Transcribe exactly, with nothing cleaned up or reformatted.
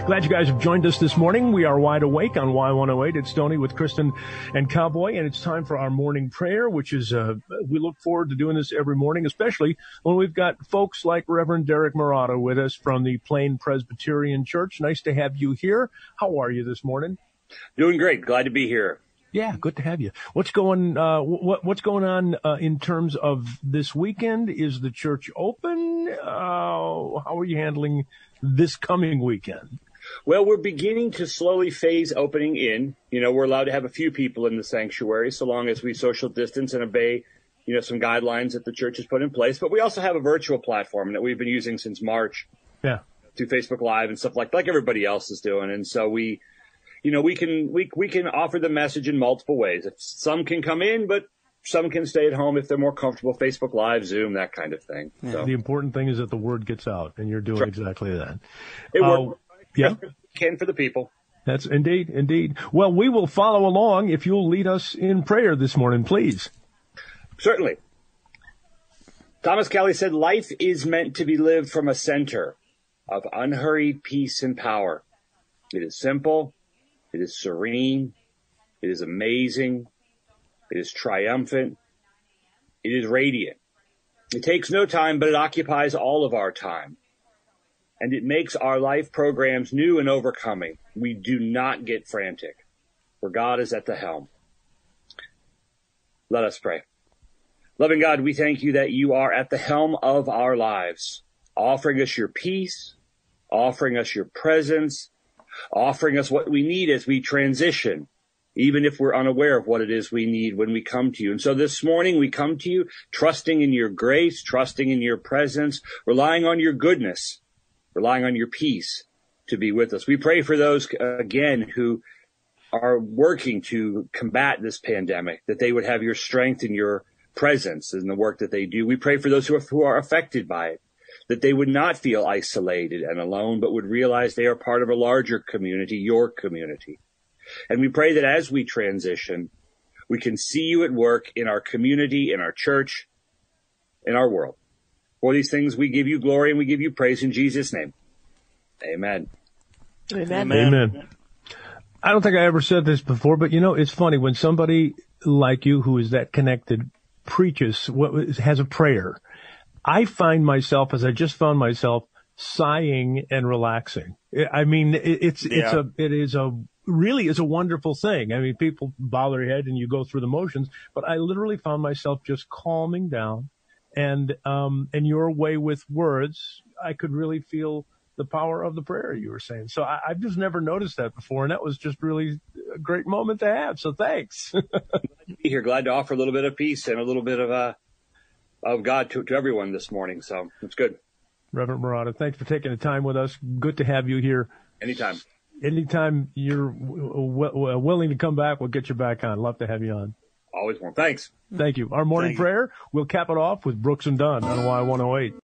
Glad you guys have joined us this morning. We are wide awake on Y one oh eight. It's Stoney with Kristen and Cowboy, and it's time for our morning prayer, which is, uh, we look forward to doing this every morning, especially when we've got folks like Reverend Derek Murata with us from the Plain Presbyterian Church. Nice to have you here. How are you this morning? Doing great. Glad to be here. Yeah, good to have you. What's going, uh, what, what's going on, uh, in terms of this weekend? Is the church open? Uh, how are you handling this coming weekend? Well, we're beginning to slowly phase opening in. You know, we're allowed to have a few people in the sanctuary so long as we social distance and obey, you know, some guidelines that the church has put in place. But we also have a virtual platform that we've been using since March. Yeah. Through Facebook Live and stuff like, like everybody else is doing. And so we, you know, we can, we, we can offer the message in multiple ways. If some can come in, but some can stay at home if they're more comfortable. Facebook Live, Zoom, that kind of thing. Yeah. So the important thing is that the word gets out, and you're doing exactly that. It uh, works. Yeah. Can for the people. That's indeed, indeed. Well, we will follow along if you'll lead us in prayer this morning, please. Certainly. Thomas Kelly said, life is meant to be lived from a center of unhurried peace and power. It is simple. It is serene. It is amazing. It is triumphant. It is radiant. It takes no time, but it occupies all of our time. And it makes our life programs new and overcoming. We do not get frantic, for God is at the helm. Let us pray. Loving God, we thank you that you are at the helm of our lives, offering us your peace, offering us your presence, offering us what we need as we transition, even if we're unaware of what it is we need when we come to you. And so this morning we come to you trusting in your grace, trusting in your presence, relying on your goodness, relying on your peace to be with us. We pray for those, uh, again, who are working to combat this pandemic, that they would have your strength and your presence in the work that they do. We pray for those who are, who are affected by it, that they would not feel isolated and alone, but would realize they are part of a larger community, your community. And we pray that as we transition, we can see you at work in our community, in our church, in our world. For these things, we give you glory and we give you praise in Jesus' name. Amen. Amen. Amen. I don't think I ever said this before, but you know, it's funny when somebody like you who is that connected preaches, what has a prayer. I find myself, as I just found myself, sighing and relaxing. I mean, it's, Yeah. it's a, it is a, really is a wonderful thing. I mean, people bow their head and you go through the motions, but I literally found myself just calming down. And, um, and your way with words, I could really feel the power of the prayer you were saying. So I, I've just never noticed that before. And that was just really a great moment to have. So thanks. Be here. Glad to offer a little bit of peace and a little bit of, uh, of God to, to everyone this morning. So it's good. Reverend Murata, thanks for taking the time with us. Good to have you here. Anytime. Anytime you're w- w- willing to come back, we'll get you back on. Love to have you on. Always want. Thanks. Thank you. Our morning Thank you. prayer, we'll cap it off with Brooks and Dunn on Y one oh eight.